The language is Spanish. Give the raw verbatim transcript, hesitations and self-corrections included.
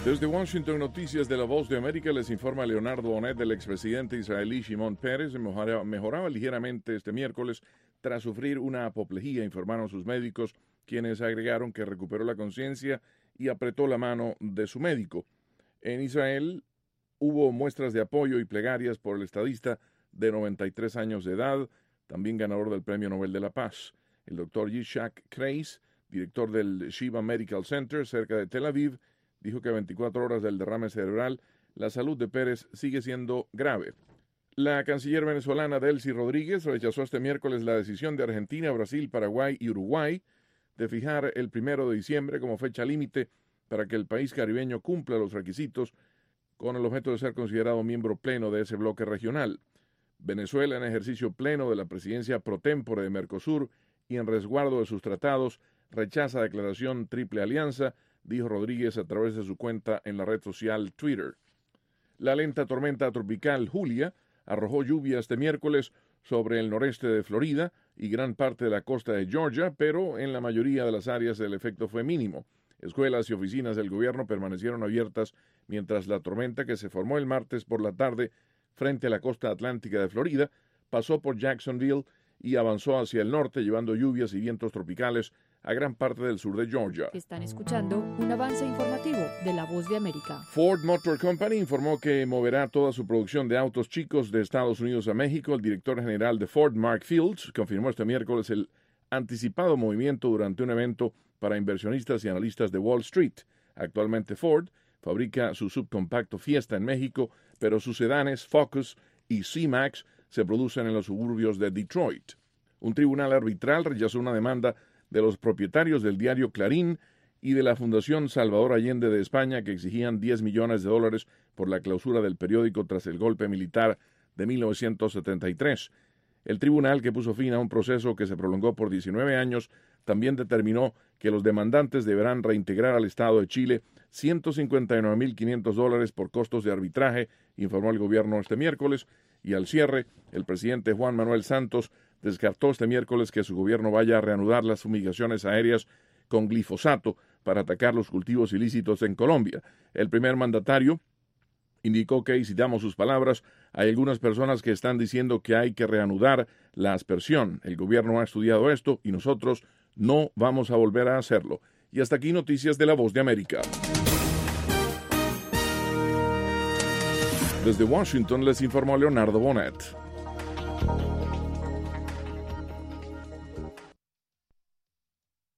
Desde Washington, Noticias de la Voz de América, les informa Leonardo Bonet. Del expresidente israelí Shimon Peres mejoraba, mejoraba ligeramente este miércoles tras sufrir una apoplejía, informaron sus médicos, quienes agregaron que recuperó la conciencia y apretó la mano de su médico. En Israel hubo muestras de apoyo y plegarias por el estadista de noventa y tres años de edad, también ganador del Premio Nobel de la Paz. El doctor Yishak Kreis, director del Shiva Medical Center cerca de Tel Aviv, dijo que a veinticuatro horas del derrame cerebral, la salud de Peres sigue siendo grave. La canciller venezolana Delcy Rodríguez rechazó este miércoles la decisión de Argentina, Brasil, Paraguay y Uruguay de fijar el primero de diciembre como fecha límite para que el país caribeño cumpla los requisitos con el objeto de ser considerado miembro pleno de ese bloque regional. Venezuela, en ejercicio pleno de la presidencia pro tempore de Mercosur y en resguardo de sus tratados, rechaza declaración triple alianza, dijo Rodríguez a través de su cuenta en la red social Twitter. La lenta tormenta tropical Julia arrojó lluvia este miércoles sobre el noreste de Florida y gran parte de la costa de Georgia, pero en la mayoría de las áreas el efecto fue mínimo. Escuelas y oficinas del gobierno permanecieron abiertas mientras la tormenta, que se formó el martes por la tarde frente a la costa atlántica de Florida, pasó por Jacksonville y avanzó hacia el norte, llevando lluvias y vientos tropicales a gran parte del sur de Georgia. Están escuchando un avance informativo de La Voz de América. Ford Motor Company informó que moverá toda su producción de autos chicos de Estados Unidos a México. El director general de Ford, Mark Fields, confirmó este miércoles el anticipado movimiento durante un evento para inversionistas y analistas de Wall Street. Actualmente Ford fabrica su subcompacto Fiesta en México, pero sus sedanes Focus y C-Max se producen en los suburbios de Detroit. Un tribunal arbitral rechazó una demanda de los propietarios del diario Clarín y de la Fundación Salvador Allende de España, que exigían diez millones de dólares por la clausura del periódico tras el golpe militar de mil novecientos setenta y tres. El tribunal, que puso fin a un proceso que se prolongó por diecinueve años, también determinó que los demandantes deberán reintegrar al Estado de Chile ciento cincuenta y nueve mil quinientos dólares por costos de arbitraje, informó el gobierno este miércoles. Y al cierre, el presidente Juan Manuel Santos descartó este miércoles que su gobierno vaya a reanudar las fumigaciones aéreas con glifosato para atacar los cultivos ilícitos en Colombia. El primer mandatario indicó que, y citamos sus palabras, hay algunas personas que están diciendo que hay que reanudar la aspersión. El gobierno ha estudiado esto y nosotros no vamos a volver a hacerlo. Y hasta aquí Noticias de la Voz de América. Desde Washington les informó Leonardo Bonet.